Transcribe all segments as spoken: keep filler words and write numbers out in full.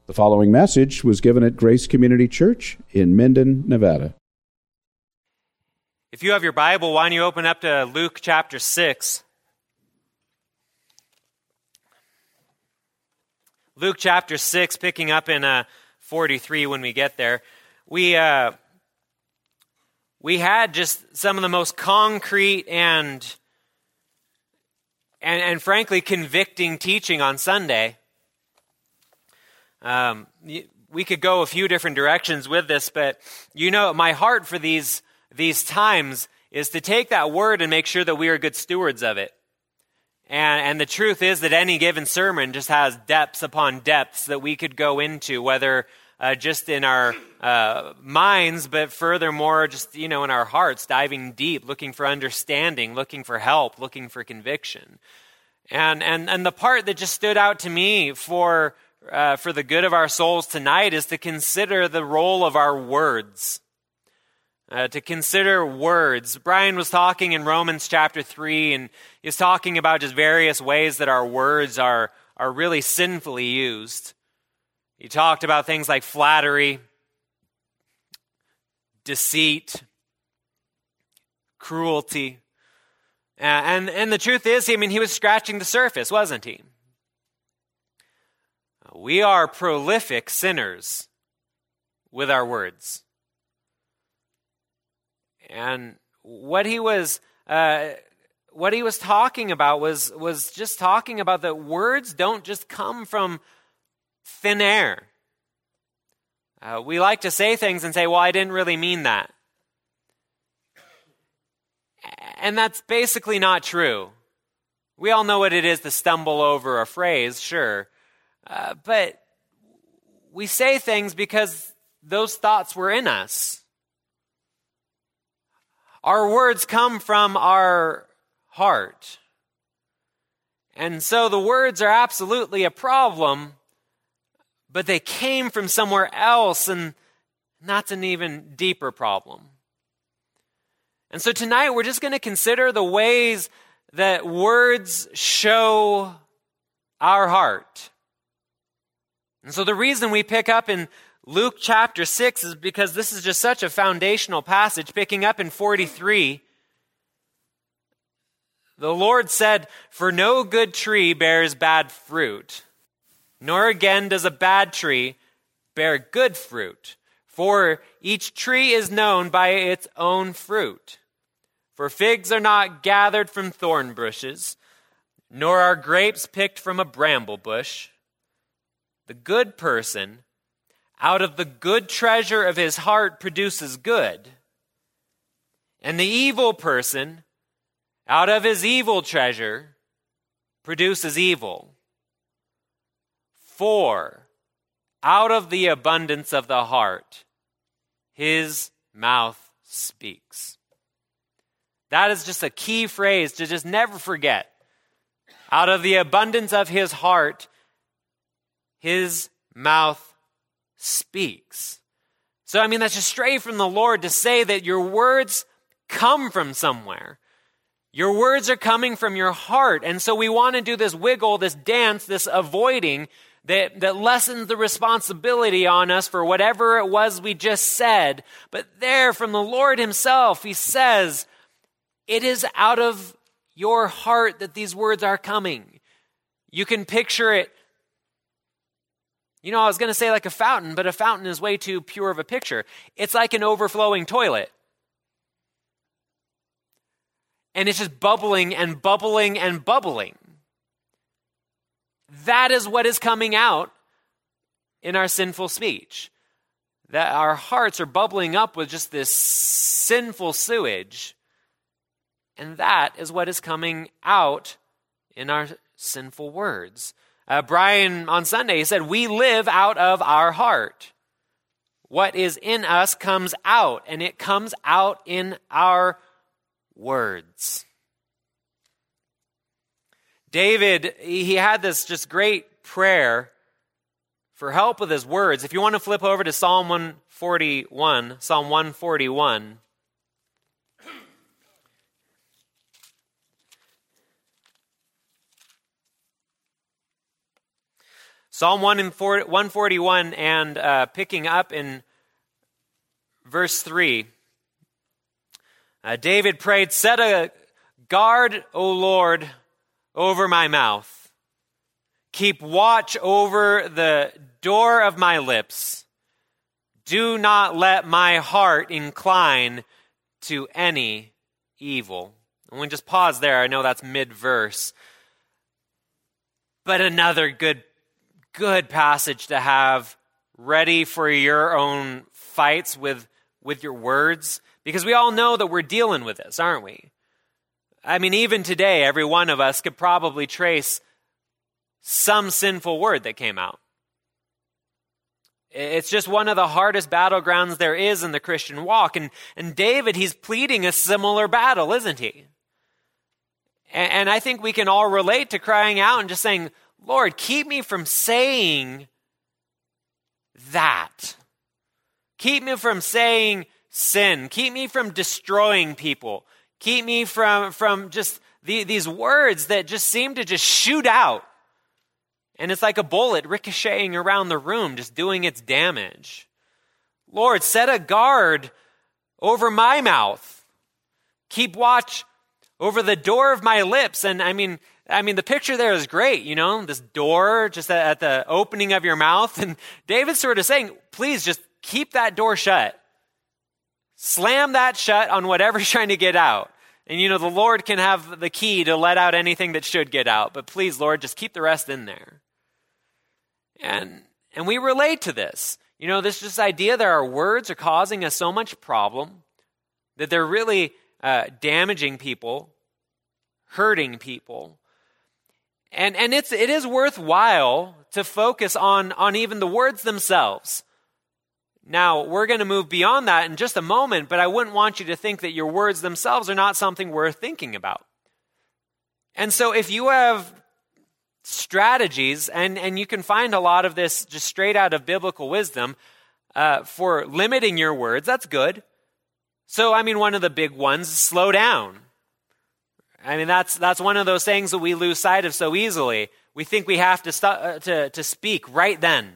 The following message was given at Grace Community Church in Minden, Nevada. If you have your Bible, why don't you open up to Luke chapter six. Luke chapter six, picking up in uh, forty-three when we get there. We uh, we had just some of the most concrete and, and, and frankly convicting teaching on Sunday. Um, we could go a few different directions with this, but you know, my heart for these these times is to take that word and make sure that we are good stewards of it. And, and the truth is that any given sermon just has depths upon depths that we could go into, whether uh, just in our uh, minds, but furthermore, just, you know, in our hearts, diving deep, looking for understanding, looking for help, looking for conviction. And and and the part that just stood out to me for uh, for the good of our souls tonight is to consider the role of our words. Uh, to consider words. Brian was talking in Romans chapter three, and he's talking about just various ways that our words are, are really sinfully used. He talked about things like flattery, deceit, cruelty. Uh, and, and the truth is, I mean, he was scratching the surface, wasn't he? We are prolific sinners with our words. And what he was, uh, what he was talking about was was just talking about that words don't just come from thin air. Uh, we like to say things and say, "Well, I didn't really mean that," and that's basically not true. We all know what it is to stumble over a phrase, sure, uh, but we say things because those thoughts were in us. Our words come from our heart. And so the words are absolutely a problem, but they came from somewhere else, and that's an even deeper problem. And so tonight we're just going to consider the ways that words show our heart. And so the reason we pick up in Luke chapter six is because this is just such a foundational passage. Picking up in forty-three, the Lord said, "For no good tree bears bad fruit, nor again does a bad tree bear good fruit. For each tree is known by its own fruit. For figs are not gathered from thorn bushes, nor are grapes picked from a bramble bush. The good person out of the good treasure of his heart produces good, and the evil person out of his evil treasure produces evil. For out of the abundance of the heart, his mouth speaks." That is just a key phrase to just never forget. Out of the abundance of his heart, his mouth speaks. So, I mean, that's just straight from the Lord to say that your words come from somewhere. Your words are coming from your heart. And so we want to do this wiggle, this dance, this avoiding that, that lessens the responsibility on us for whatever it was we just said. But there, from the Lord himself, he says, it is out of your heart that these words are coming. You can picture it. You know, I was going to say like a fountain, but a fountain is way too pure of a picture. It's like an overflowing toilet. And it's just bubbling and bubbling and bubbling. That is what is coming out in our sinful speech. That our hearts are bubbling up with just this sinful sewage. And that is what is coming out in our sinful words. Uh, Brian, on Sunday, he said, we live out of our heart. What is in us comes out, and it comes out in our words. David, he had this just great prayer for help with his words. If you want to flip over to Psalm one forty-one, Psalm one forty-one. Psalm one forty-one and uh, picking up in verse three, uh, David prayed, "Set a guard, O Lord, over my mouth. Keep watch over the door of my lips. Do not let my heart incline to any evil." And we just pause there. I know that's mid-verse. But another good, good passage to have ready for your own fights with, with your words. Because we all know that we're dealing with this, aren't we? I mean, even today, every one of us could probably trace some sinful word that came out. It's just one of the hardest battlegrounds there is in the Christian walk. And, and David, he's pleading a similar battle, isn't he? And, and I think we can all relate to crying out and just saying, "Lord, keep me from saying that. Keep me from saying sin. Keep me from destroying people. Keep me from, from just the, these words that just seem to just shoot out. And it's like a bullet ricocheting around the room, just doing its damage. Lord, set a guard over my mouth. Keep watch over the door of my lips." And I mean, I mean, the picture there is great, you know, this door just at the opening of your mouth. And David's sort of saying, please just keep that door shut. Slam that shut on whatever's trying to get out. And, you know, the Lord can have the key to let out anything that should get out. But please, Lord, just keep the rest in there. And and we relate to this. You know, this just idea that our words are causing us so much problem, that they're really uh, damaging people, hurting people. And and it's it is worthwhile to focus on, on even the words themselves. Now, we're going to move beyond that in just a moment, but I wouldn't want you to think that your words themselves are not something worth thinking about. And so if you have strategies, and, and you can find a lot of this just straight out of biblical wisdom, uh, for limiting your words, that's good. So, I mean, one of the big ones is slow down. I mean, that's that's one of those things that we lose sight of so easily. We think we have to, stu- uh, to, to speak right then.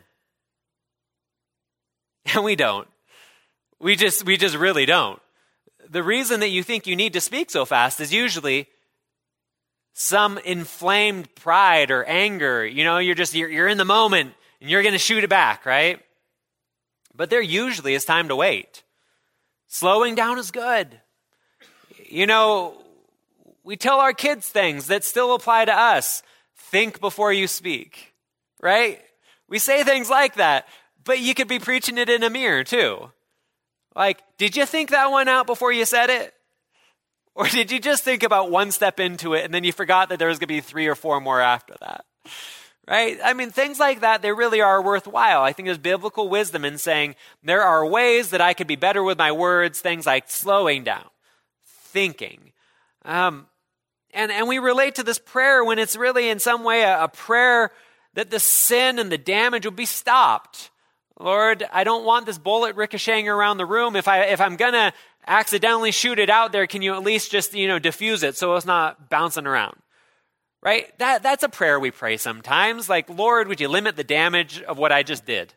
And we don't. We just we just really don't. The reason that you think you need to speak so fast is usually some inflamed pride or anger. You know, you're just, you're, you're in the moment and you're going to shoot it back, right? But there usually is time to wait. Slowing down is good. You know, we tell our kids things that still apply to us. Think before you speak, right? We say things like that, but you could be preaching it in a mirror too. Like, did you think that one out before you said it? Or did you just think about one step into it and then you forgot that there was going to be three or four more after that? Right? I mean, things like that, they really are worthwhile. I think there's biblical wisdom in saying there are ways that I could be better with my words, things like slowing down, thinking. Um, and, and we relate to this prayer when it's really in some way a, a prayer that the sin and the damage will be stopped. Lord, I don't want this bullet ricocheting around the room. If, I, if I'm going to accidentally shoot it out there, can you at least just, you know, diffuse it so it's not bouncing around? Right? That that's a prayer we pray sometimes. Like, Lord, would you limit the damage of what I just did?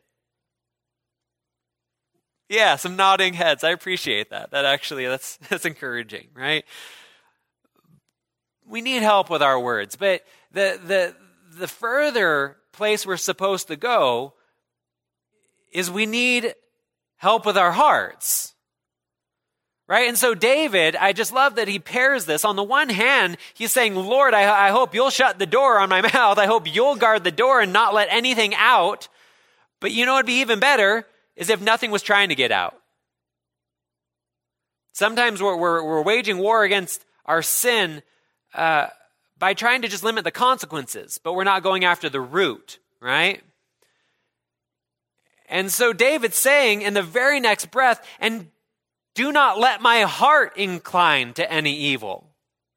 Yeah, some nodding heads. I appreciate that. That actually, that's that's encouraging, right? We need help with our words, but the the the further place we're supposed to go is we need help with our hearts. Right? And so David, I just love that he pairs this. On the one hand, he's saying, Lord, I, I hope you'll shut the door on my mouth. I hope you'll guard the door and not let anything out. But you know what would be even better is if nothing was trying to get out. Sometimes we're, we're, we're waging war against our sin uh, by trying to just limit the consequences, but we're not going after the root, right? And so David's saying in the very next breath, and do not let my heart incline to any evil.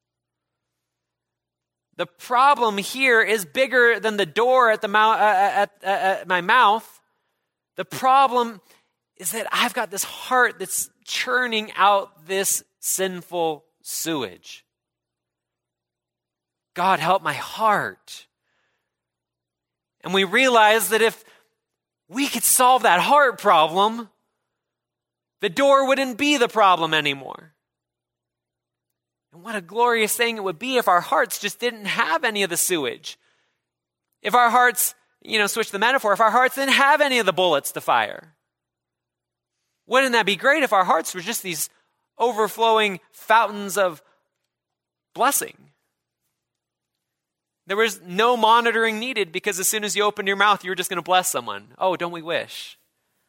The problem here is bigger than the door at the mou- uh, at, uh, at my mouth. The problem is that I've got this heart that's churning out this sinful sewage. God, help my heart. And we realize that if we could solve that heart problem, the door wouldn't be the problem anymore. And what a glorious thing it would be if our hearts just didn't have any of the sewage. If our hearts, you know, switch the metaphor, if our hearts didn't have any of the bullets to fire. Wouldn't that be great if our hearts were just these overflowing fountains of blessing? There was no monitoring needed because as soon as you opened your mouth, you were just going to bless someone. Oh, don't we wish?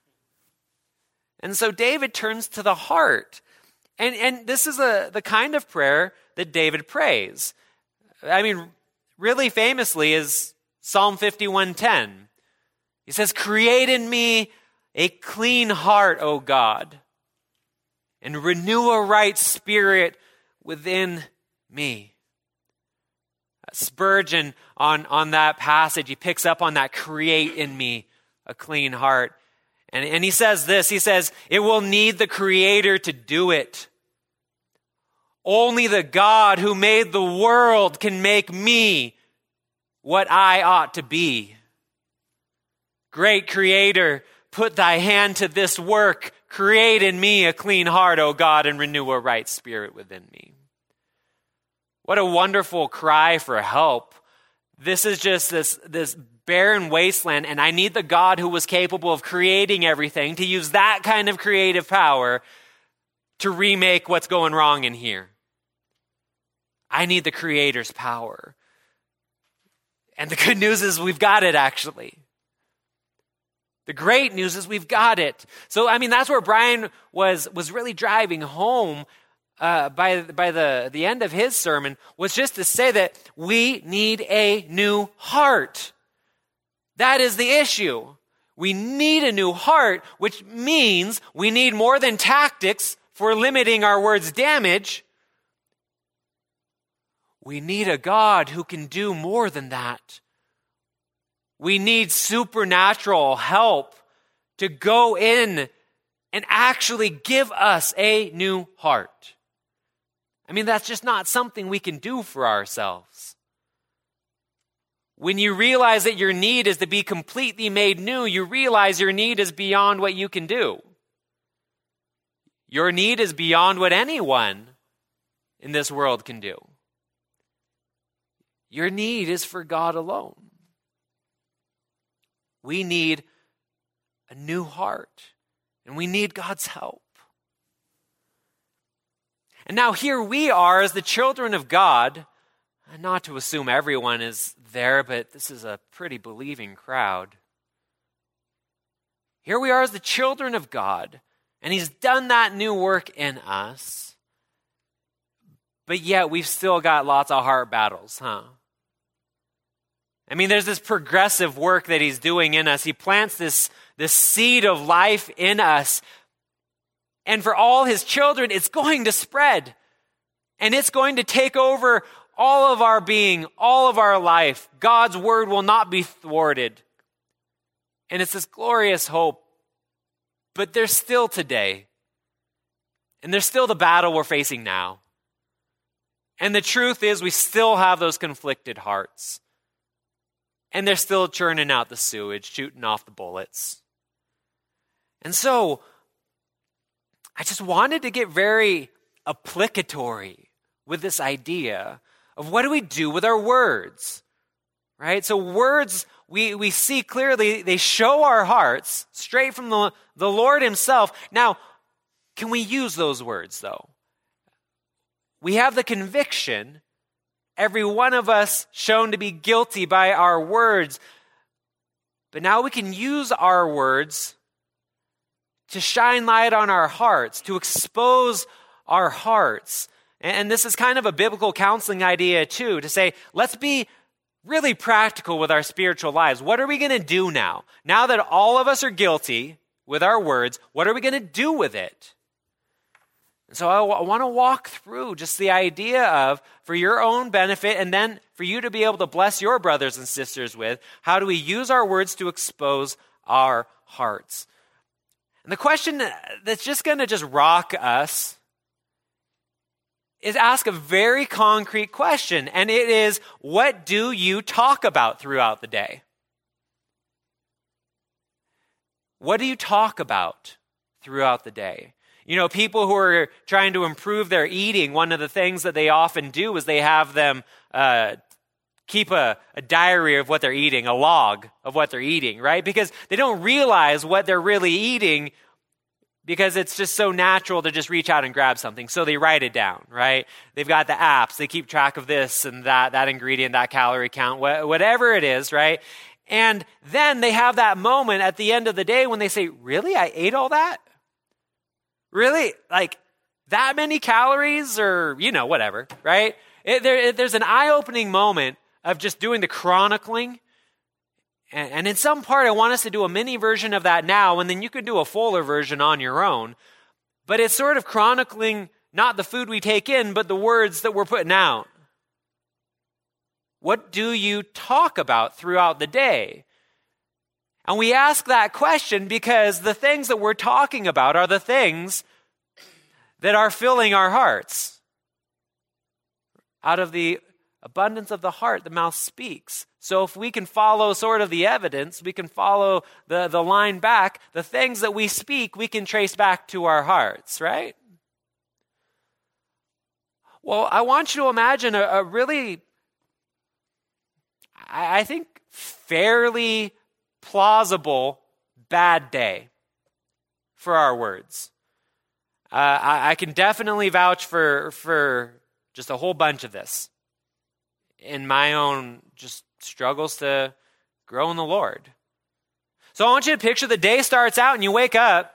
And so David turns to the heart. And, and this is a, the kind of prayer that David prays. I mean, really famously is Psalm fifty-one ten. He says, "Create in me a clean heart, O God, and renew a right spirit within me." Spurgeon, on, on that passage, he picks up on that, create in me a clean heart. And, and he says this, he says, it will need the Creator to do it. Only the God who made the world can make me what I ought to be. Great Creator, put thy hand to this work. Create in me a clean heart, O God, and renew a right spirit within me. What a wonderful cry for help. This is just this, this barren wasteland, and I need the God who was capable of creating everything to use that kind of creative power to remake what's going wrong in here. I need the Creator's power. And the good news is we've got it, actually. The great news is we've got it. So, I mean, that's where Brian was, was really driving home Uh, by by the, the end of his sermon, was just to say that we need a new heart. That is the issue. We need a new heart, which means we need more than tactics for limiting our words' damage. We need a God who can do more than that. We need supernatural help to go in and actually give us a new heart. I mean, that's just not something we can do for ourselves. When you realize that your need is to be completely made new, you realize your need is beyond what you can do. Your need is beyond what anyone in this world can do. Your need is for God alone. We need a new heart, and we need God's help. And now here we are as the children of God, not to assume everyone is there, but this is a pretty believing crowd. Here we are as the children of God, and He's done that new work in us, but yet we've still got lots of heart battles, huh? I mean, there's this progressive work that He's doing in us. He plants this, this seed of life in us. And for all His children, it's going to spread. And it's going to take over all of our being, all of our life. God's word will not be thwarted. And it's this glorious hope. But there's still today. And there's still the battle we're facing now. And the truth is we still have those conflicted hearts. And they're still churning out the sewage, shooting off the bullets. And so, I just wanted to get very applicatory with this idea of what do we do with our words, right? So words, we, we see clearly, they show our hearts straight from the, the Lord Himself. Now, can we use those words, though? We have the conviction, every one of us shown to be guilty by our words, but now we can use our words to shine light on our hearts, to expose our hearts. And this is kind of a biblical counseling idea too, to say, let's be really practical with our spiritual lives. What are we going to do now? Now that all of us are guilty with our words, what are we going to do with it? And so I, w- I want to walk through just the idea of, for your own benefit, and then for you to be able to bless your brothers and sisters with, how do we use our words to expose our hearts? And the question that's just going to just rock us is ask a very concrete question, and it is, what do you talk about throughout the day? What do you talk about throughout the day? You know, people who are trying to improve their eating, one of the things that they often do is they have them uh, keep a, a diary of what they're eating, a log of what they're eating, right? Because they don't realize what they're really eating because it's just so natural to just reach out and grab something. So they write it down, right? They've got the apps. They keep track of this and that, that ingredient, that calorie count, wh- whatever it is, right? And then they have that moment at the end of the day when they say, really? I ate all that? Really? Like that many calories or, you know, whatever, right? It, there, it, there's an eye-opening moment of just doing the chronicling. And, and in some part, I want us to do a mini version of that now, and then you can do a fuller version on your own. But it's sort of chronicling not the food we take in, but the words that we're putting out. What do you talk about throughout the day? And we ask that question because the things that we're talking about are the things that are filling our hearts. Out of the abundance of the heart, the mouth speaks. So if we can follow sort of the evidence, we can follow the, the line back, the things that we speak, we can trace back to our hearts, right? Well, I want you to imagine a, a really, I, I think, fairly plausible bad day for our words. Uh, I, I can definitely vouch for for just a whole bunch of this in my own just struggles to grow in the Lord. So I want you to picture the day starts out and you wake up,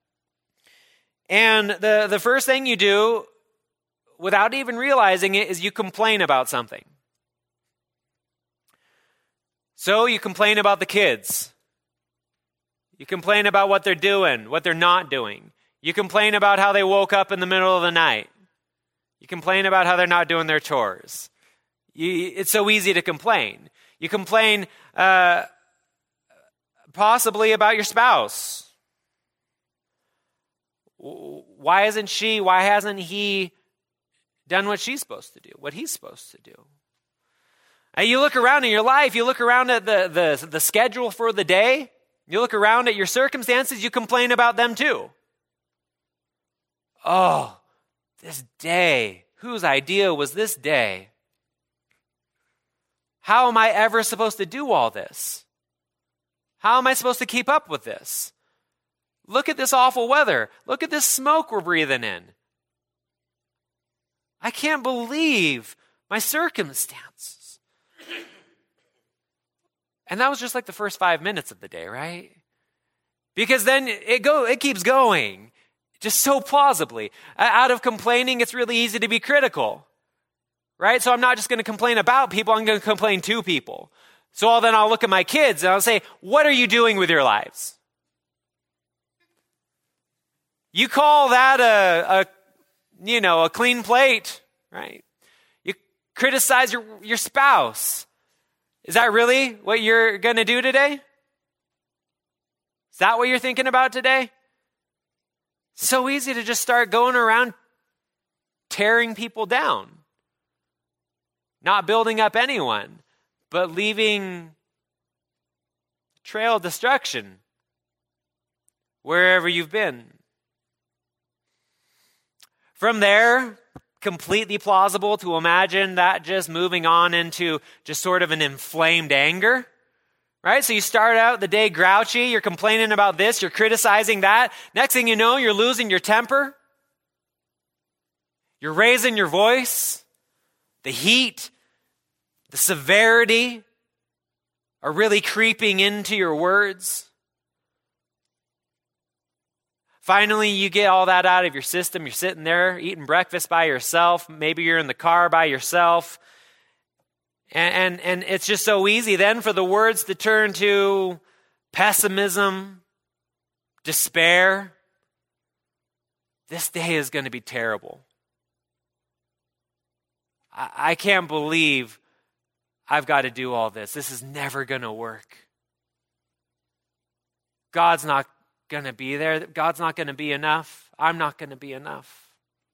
and the, the first thing you do without even realizing it is you complain about something. So you complain about the kids. You complain about what they're doing, what they're not doing. You complain about how they woke up in the middle of the night. You complain about how they're not doing their chores. You, it's so easy to complain. You complain uh, possibly about your spouse. Why isn't she, why hasn't he done what she's supposed to do, what he's supposed to do? And you look around in your life, you look around at the, the, the schedule for the day, you look around at your circumstances, you complain about them too. Oh, this day, whose idea was this day? How am I ever supposed to do all this? How am I supposed to keep up with this? Look at this awful weather. Look at this smoke we're breathing in. I can't believe my circumstances. And that was just like the first five minutes of the day, right? Because then it go it keeps going, just so plausibly. Out of complaining, it's really easy to be critical, right? So I'm not just going to complain about people, I'm going to complain to people. So then I'll look at my kids and I'll say, what are you doing with your lives? You call that a, a you know, a clean plate, right? You criticize your, your spouse. Is that really what you're going to do today? Is that what you're thinking about today? So easy to just start going around tearing people down. Not building up anyone, but leaving a trail of destruction wherever you've been. From there, completely plausible to imagine that just moving on into just sort of an inflamed anger, right? So you start out the day grouchy, you're complaining about this, you're criticizing that. Next thing you know, you're losing your temper. You're raising your voice. The heat, the severity are really creeping into your words. Finally, you get all that out of your system. You're sitting there eating breakfast by yourself. Maybe you're in the car by yourself. And, and, and it's just so easy then for the words to turn to pessimism, despair. This day is going to be terrible. I, I can't believe I've got to do all this. This is never going to work. God's not going to be there. God's not going to be enough. I'm not going to be enough.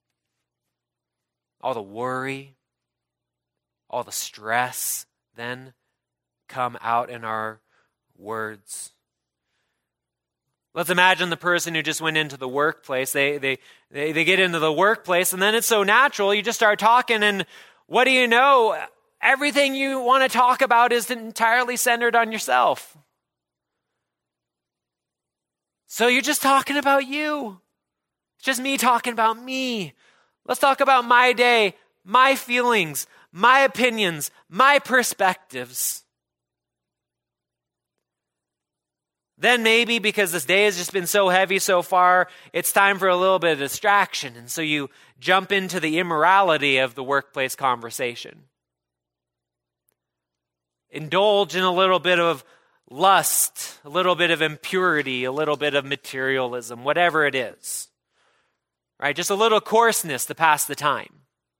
All the worry, all the stress then come out in our words. Let's imagine the person who just went into the workplace. They, they, they, they get into the workplace, and then it's so natural. You just start talking, and what do you know? Everything you want to talk about is entirely centered on yourself. So you're just talking about you. It's just me talking about me. Let's talk about my day, my feelings, my opinions, my perspectives. Then maybe because this day has just been so heavy so far, it's time for a little bit of distraction. And so you jump into the immorality of the workplace conversation. Indulge in a little bit of lust, a little bit of impurity, a little bit of materialism, whatever it is. Right? Just a little coarseness to pass the time.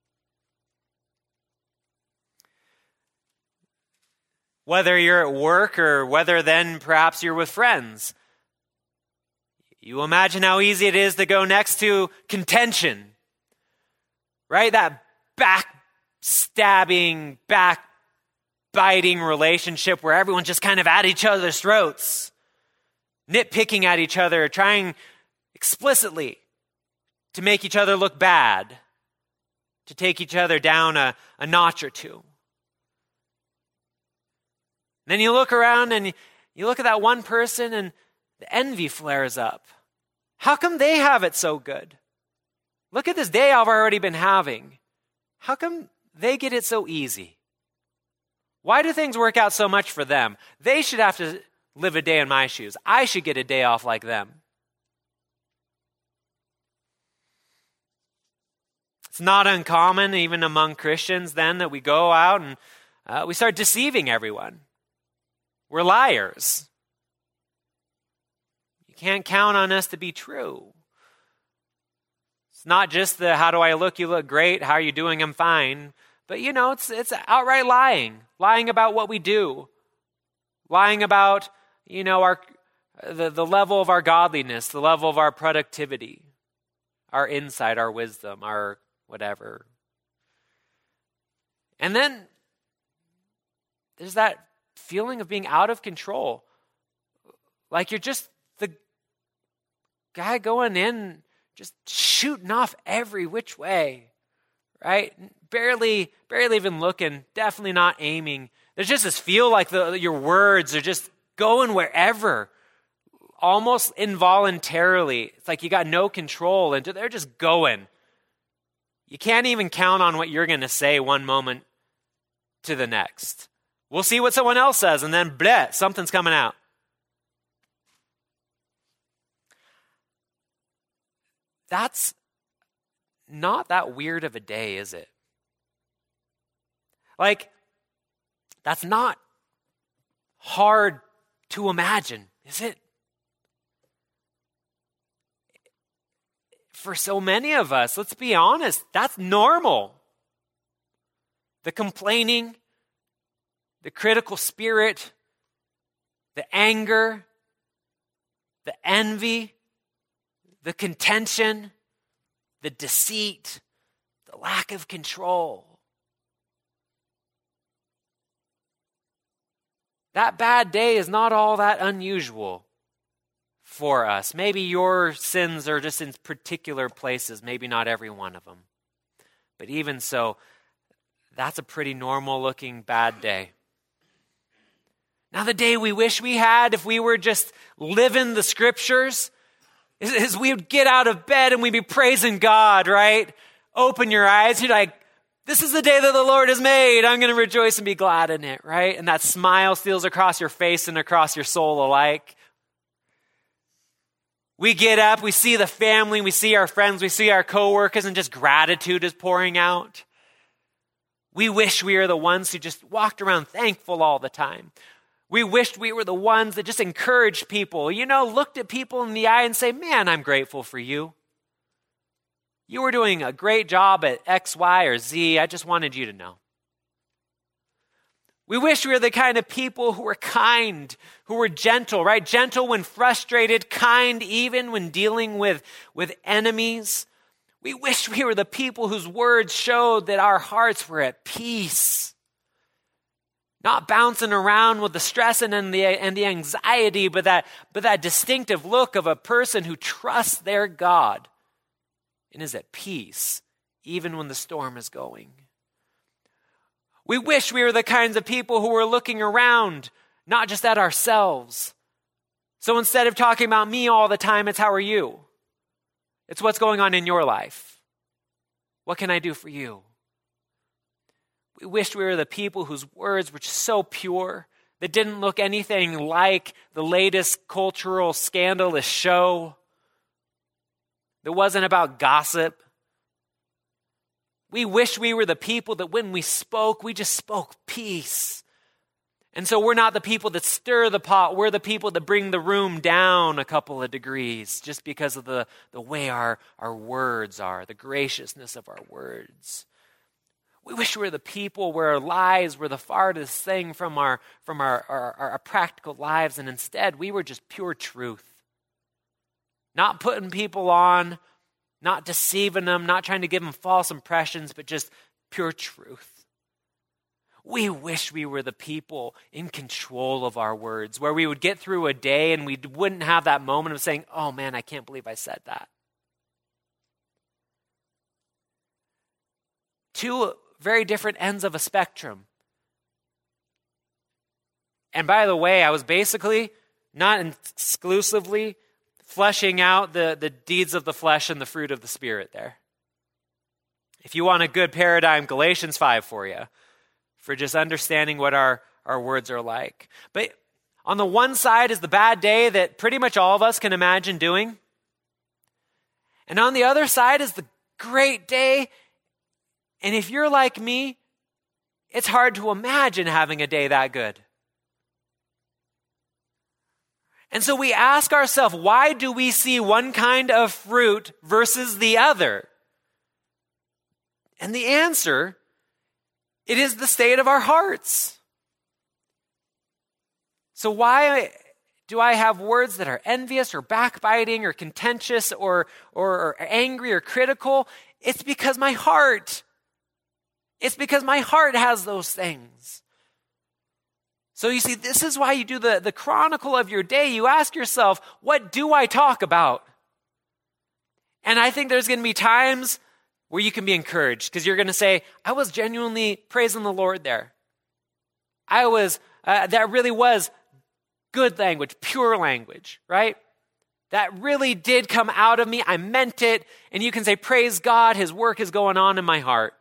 Whether you're at work or whether then perhaps you're with friends, you imagine how easy it is to go next to contention, right? That backstabbing, backbiting relationship where everyone's just kind of at each other's throats, nitpicking at each other, trying explicitly to make each other look bad, to take each other down a, a notch or two. Then you look around and you look at that one person and the envy flares up. How come they have it so good? Look at this day I've already been having. How come they get it so easy? Why do things work out so much for them? They should have to live a day in my shoes. I should get a day off like them. It's not uncommon, even among Christians, then, that we go out and uh, we start deceiving everyone. We're liars. You can't count on us to be true. It's not just the, how do I look? You look great. How are you doing? I'm fine. But, you know, it's it's outright lying. Lying about what we do. Lying about, you know, our the, the level of our godliness, the level of our productivity, our insight, our wisdom, our whatever. And then there's that feeling of being out of control. Like you're just the guy going in, just shooting off every which way, right? Barely, barely even looking, definitely not aiming. There's just this feel like the, your words are just going wherever, almost involuntarily. It's like you got no control and they're just going. You can't even count on what you're going to say one moment to the next. We'll see what someone else says, and then bleh, something's coming out. That's not that weird of a day, is it? Like, that's not hard to imagine, is it? For so many of us, let's be honest, that's normal. The complaining, the critical spirit, the anger, the envy, the contention, the deceit, the lack of control. That bad day is not all that unusual for us. Maybe your sins are just in particular places, maybe not every one of them. But even so, that's a pretty normal looking bad day. Now, the day we wish we had, if we were just living the scriptures, is, is we would get out of bed and we'd be praising God, right? Open your eyes. You're like, this is the day that the Lord has made. I'm going to rejoice and be glad in it, right? And that smile steals across your face and across your soul alike. We get up, we see the family, we see our friends, we see our coworkers, and just gratitude is pouring out. We wish we were the ones who just walked around thankful all the time. We wished we were the ones that just encouraged people, you know, looked at people in the eye and say, man, I'm grateful for you. You were doing a great job at X, Y, or Z. I just wanted you to know. We wish we were the kind of people who were kind, who were gentle, right? Gentle when frustrated, kind even when dealing with, with enemies. We wish we were the people whose words showed that our hearts were at peace. Not bouncing around with the stress and, and, the, and the anxiety, but that, but that distinctive look of a person who trusts their God and is at peace, even when the storm is going. We wish we were the kinds of people who were looking around, not just at ourselves. So instead of talking about me all the time, it's how are you? It's what's going on in your life. What can I do for you? We wished we were the people whose words were just so pure, that didn't look anything like the latest cultural scandalous show, that wasn't about gossip. We wish we were the people that when we spoke, we just spoke peace. And so we're not the people that stir the pot. We're the people that bring the room down a couple of degrees just because of the, the way our, our words are, the graciousness of our words. We wish we were the people where our lies were the farthest thing from our from our, our, our practical lives, and instead we were just pure truth. Not putting people on, not deceiving them, not trying to give them false impressions, but just pure truth. We wish we were the people in control of our words, where we would get through a day and we wouldn't have that moment of saying, oh man, I can't believe I said that. Two very different ends of a spectrum. And by the way, I was basically, not exclusively, fleshing out the, the deeds of the flesh and the fruit of the Spirit there. If you want a good paradigm, Galatians five for you, for just understanding what our, our words are like. But on the one side is the bad day that pretty much all of us can imagine doing. And on the other side is the great day. And if you're like me, it's hard to imagine having a day that good. And so we ask ourselves, why do we see one kind of fruit versus the other? And the answer, it is the state of our hearts. So why do I have words that are envious or backbiting or contentious or, or, or angry or critical? It's because my heart It's because my heart has those things. So you see, this is why you do the, the chronicle of your day. You ask yourself, what do I talk about? And I think there's going to be times where you can be encouraged because you're going to say, I was genuinely praising the Lord there. I was, uh, that really was good language, pure language, right? That really did come out of me. I meant it. And you can say, praise God, his work is going on in my heart.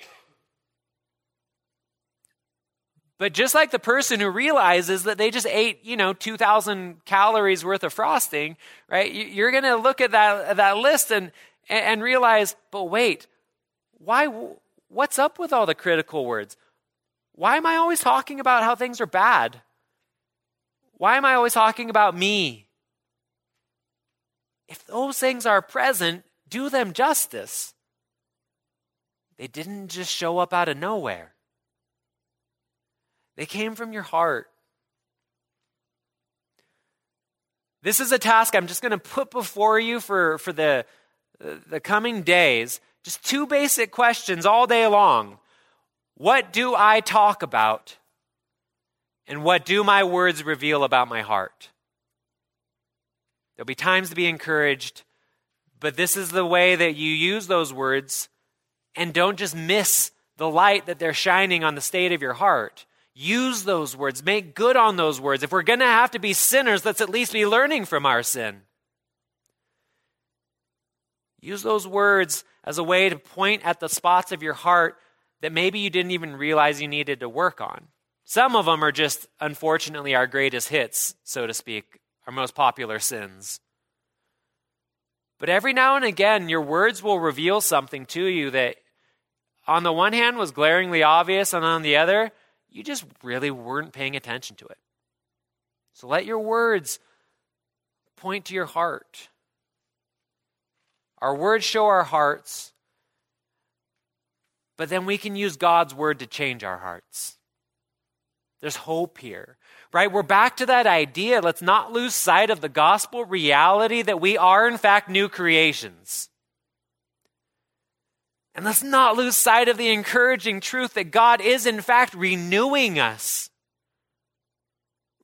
But just like the person who realizes that they just ate, you know, two thousand calories worth of frosting, right? You're going to look at that that list and and realize, but wait, why? What's up with all the critical words? Why am I always talking about how things are bad? Why am I always talking about me? If those things are present, do them justice. They didn't just show up out of nowhere. They came from your heart. This is a task I'm just going to put before you for, for the, the coming days. Just two basic questions all day long. What do I talk about? And what do my words reveal about my heart? There'll be times to be encouraged, but this is the way that you use those words, and don't just miss the light that they're shining on the state of your heart. Use those words. Make good on those words. If we're going to have to be sinners, let's at least be learning from our sin. Use those words as a way to point at the spots of your heart that maybe you didn't even realize you needed to work on. Some of them are just, unfortunately, our greatest hits, so to speak, our most popular sins. But every now and again, your words will reveal something to you that on the one hand was glaringly obvious, and on the other, you just really weren't paying attention to it. So let your words point to your heart. Our words show our hearts, but then we can use God's word to change our hearts. There's hope here, right? We're back to that idea. Let's not lose sight of the gospel reality that we are, in fact, new creations. And let's not lose sight of the encouraging truth that God is, in fact, renewing us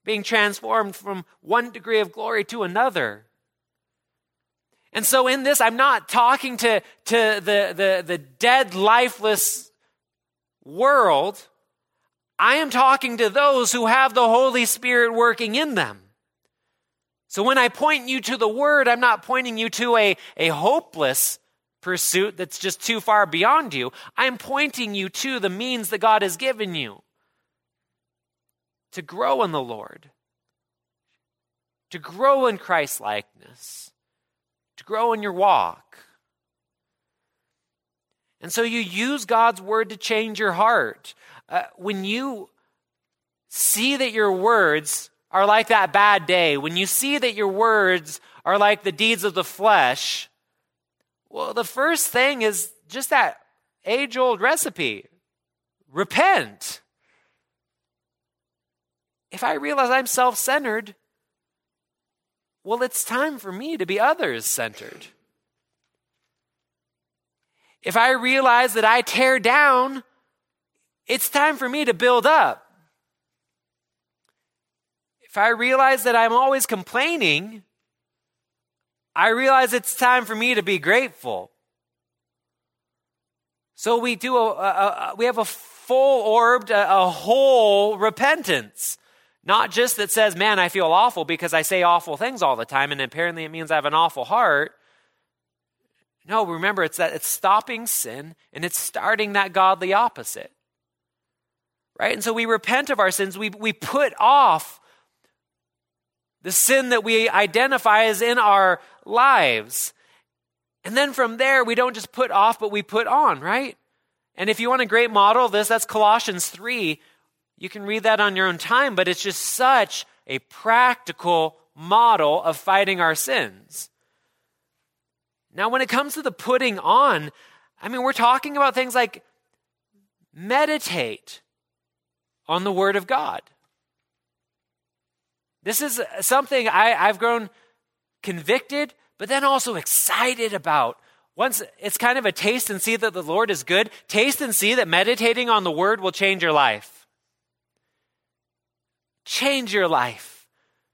being transformed from one degree of glory to another. And so in this, I'm not talking to, to the, the, the dead, lifeless world. I am talking to those who have the Holy Spirit working in them. So when I point you to the Word, I'm not pointing you to a, a hopeless pursuit that's just too far beyond you. I'm pointing you to the means that God has given you to grow in the Lord, to grow in Christ-likeness, to grow in your walk. And so you use God's Word to change your heart. Uh, when you see that your words are like that bad day, when you see that your words are like the deeds of the flesh, well, the first thing is just that age-old recipe. Repent. If I realize I'm self-centered, well, it's time for me to be others-centered. If I realize that I tear down, it's time for me to build up. If I realize that I'm always complaining, I realize it's time for me to be grateful. So we do a, a, a we have a full-orbed, a, a whole repentance. Not just that says, man, I feel awful because I say awful things all the time, and apparently it means I have an awful heart. No, remember, it's that it's stopping sin, and it's starting that godly opposite. Right? And so we repent of our sins. We, we put off the sin that we identify as in our lives. And then from there, we don't just put off, but we put on, right? And if you want a great model of this, that's Colossians three. You can read that on your own time, but it's just such a practical model of fighting our sins. Now, when it comes to the putting on, I mean, we're talking about things like meditate on the Word of God. This is something I, I've grown convicted, but then also excited about. Once it's kind of a taste and see that the Lord is good, taste and see that meditating on the Word will change your life. Change your life.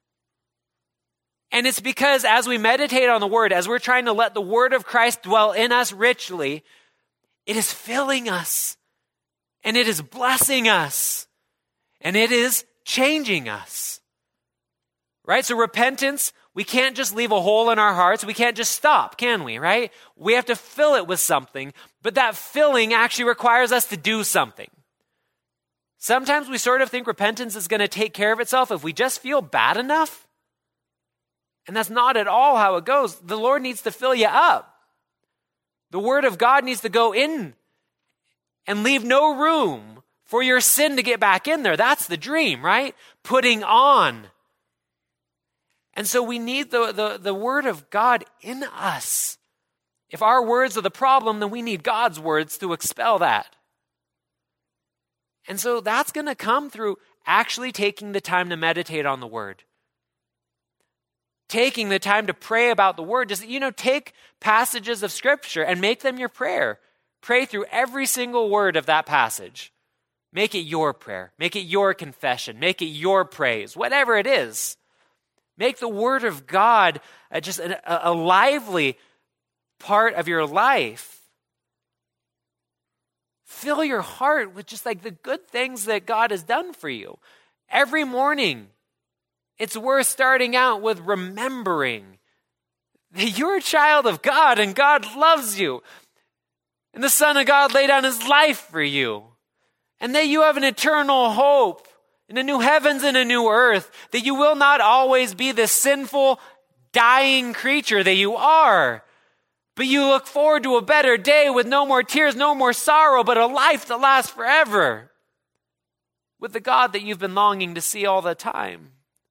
And it's because as we meditate on the Word, as we're trying to let the Word of Christ dwell in us richly, it is filling us, and it is blessing us, and it is changing us. Right? So repentance, we can't just leave a hole in our hearts. We can't just stop, can we? Right? We have to fill it with something, but that filling actually requires us to do something. Sometimes we sort of think repentance is going to take care of itself if we just feel bad enough. And that's not at all how it goes. The Lord needs to fill you up. The Word of God needs to go in and leave no room for your sin to get back in there. That's the dream, right? Putting on. And so we need the, the, the Word of God in us. If our words are the problem, then we need God's words to expel that. And so that's going to come through actually taking the time to meditate on the Word. Taking the time to pray about the Word. Just, you know, take passages of Scripture and make them your prayer. Pray through every single word of that passage. Make it your prayer. Make it your confession. Make it your praise. Whatever it is. Make the Word of God uh, just a, a lively part of your life. Fill your heart with just like the good things that God has done for you. Every morning, it's worth starting out with remembering that you're a child of God and God loves you. And the Son of God laid down His life for you. And that you have an eternal hope in a new heavens and a new earth. That you will not always be the sinful, dying creature that you are. But you look forward to a better day with no more tears, no more sorrow, but a life that lasts forever. With the God that you've been longing to see all the time.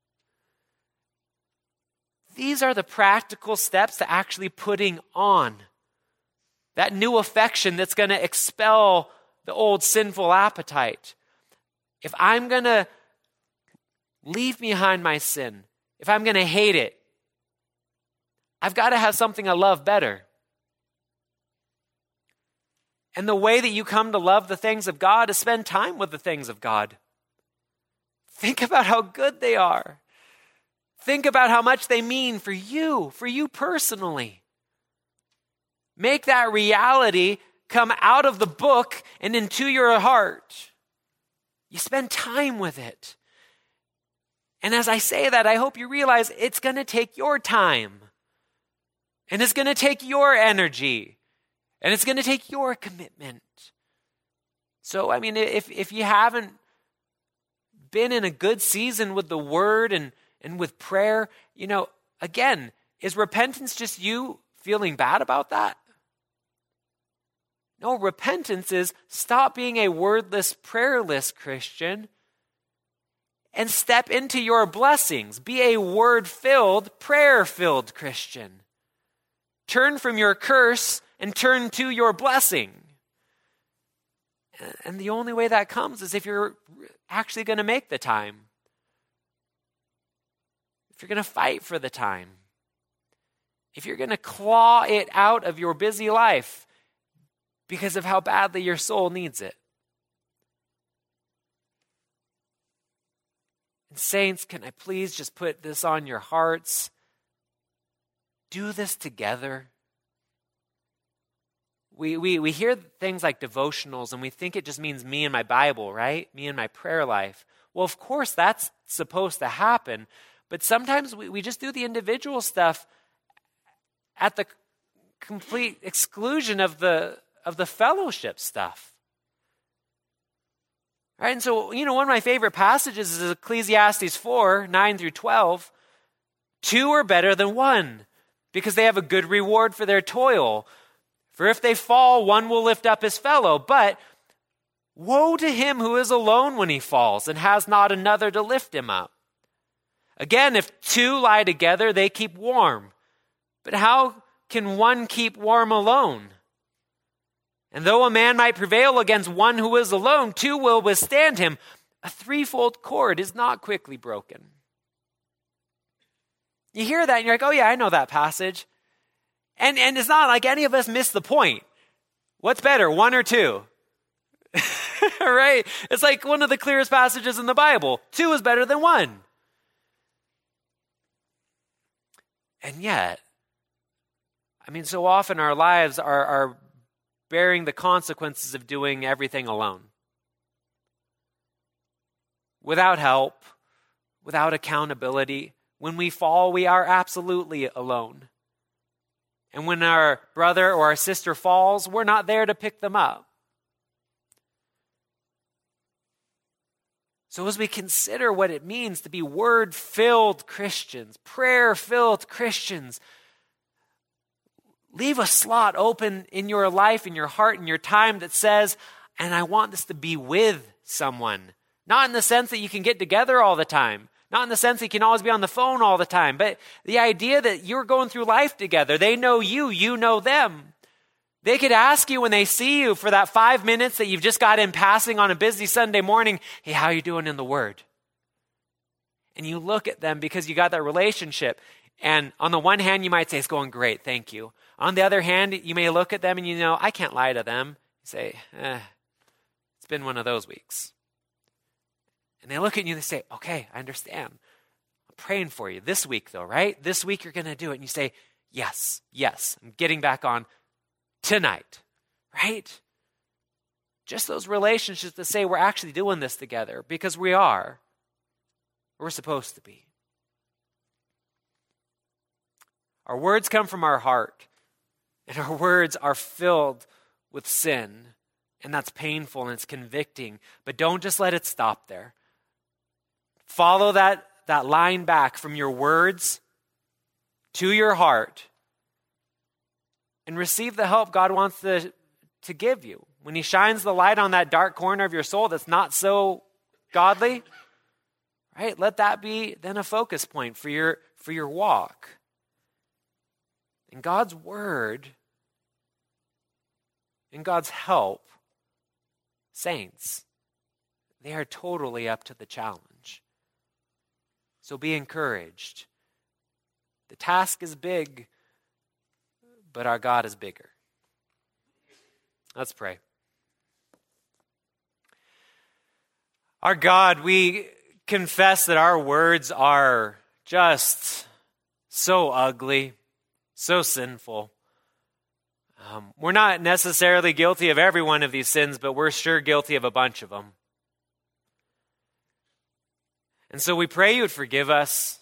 These are the practical steps to actually putting on that new affection that's going to expel the old sinful appetite. If I'm going to leave behind my sin, if I'm going to hate it, I've got to have something I love better. And the way that you come to love the things of God is spend time with the things of God. Think about how good they are. Think about how much they mean for you, for you personally. Make that reality come out of the book and into your heart. You spend time with it. And as I say that, I hope you realize it's going to take your time. And it's going to take your energy. And it's going to take your commitment. So, I mean, if, if you haven't been in a good season with the word and, and with prayer, you know, again, is repentance just you feeling bad about that? No, repentance is stop being a wordless, prayerless Christian and step into your blessings. Be a word-filled, prayer-filled Christian. Turn from your curse and turn to your blessing. And the only way that comes is if you're actually going to make the time. If you're going to fight for the time. If you're going to claw it out of your busy life because of how badly your soul needs it. And saints, can I please just put this on your hearts? Do this together. We, we, we hear things like devotionals and we think it just means me and my Bible, right? Me and my prayer life. Well, of course, that's supposed to happen. But sometimes we, we just do the individual stuff at the complete exclusion of the of the fellowship stuff. Right? And so, you know, one of my favorite passages is Ecclesiastes four, nine through twelve. Two are better than one, because they have a good reward for their toil. For if they fall, one will lift up his fellow. But woe to him who is alone when he falls and has not another to lift him up. Again, if two lie together, they keep warm. But how can one keep warm alone? And though a man might prevail against one who is alone, two will withstand him. A threefold cord is not quickly broken. You hear that and you're like, oh yeah, I know that passage. And, and it's not like any of us miss the point. What's better, one or two? Right? It's like one of the clearest passages in the Bible. Two is better than one. And yet, I mean, so often our lives are, are bearing the consequences of doing everything alone. Without help, without accountability. When we fall, we are absolutely alone. And when our brother or our sister falls, we're not there to pick them up. So as we consider what it means to be word-filled Christians, prayer-filled Christians, leave a slot open in your life, in your heart, in your time that says, and I want this to be with someone. Not in the sense that you can get together all the time. Not in the sense that you can always be on the phone all the time. But the idea that you're going through life together. They know you, you know them. They could ask you when they see you for that five minutes that you've just got in passing on a busy Sunday morning, hey, how are you doing in the Word? And you look at them because you got that relationship. And on the one hand, you might say, it's going great, thank you. On the other hand, you may look at them and you know, I can't lie to them. You say, eh, it's been one of those weeks. And they look at you and they say, okay, I understand. I'm praying for you this week though, right? This week you're going to do it. And you say, yes, yes, I'm getting back on tonight, right? Just those relationships that say we're actually doing this together because we are. We're supposed to be. Our words come from our heart, and our words are filled with sin, and that's painful and it's convicting, but don't just let it stop there. Follow that, that line back from your words to your heart and receive the help God wants to, to give you. When he shines the light on that dark corner of your soul that's not so godly, right? Let that be then a focus point for your, for your walk. And God's word and God's help, saints, they are totally up to the challenge. So be encouraged. The task is big, but our God is bigger. Let's pray. Our God, we confess that our words are just so ugly, so sinful. Um, we're not necessarily guilty of every one of these sins, but we're sure guilty of a bunch of them. And so we pray you would forgive us.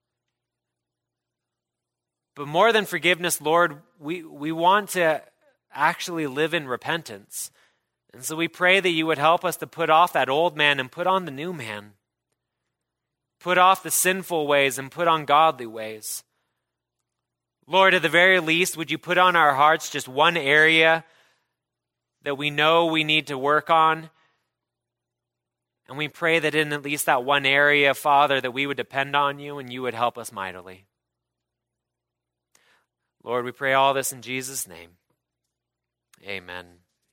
But more than forgiveness, Lord, we, we want to actually live in repentance. And so we pray that you would help us to put off that old man and put on the new man. Put off the sinful ways and put on godly ways. Lord, at the very least, would you put on our hearts just one area that we know we need to work on? And we pray that in at least that one area, Father, that we would depend on you and you would help us mightily. Lord, we pray all this in Jesus' name. Amen.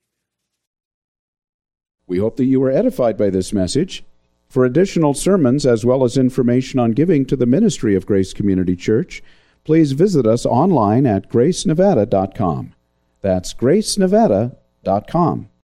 We hope that you were edified by this message. For additional sermons as well as information on giving to the ministry of Grace Community Church, please visit us online at grace nevada dot com. That's grace nevada dot com.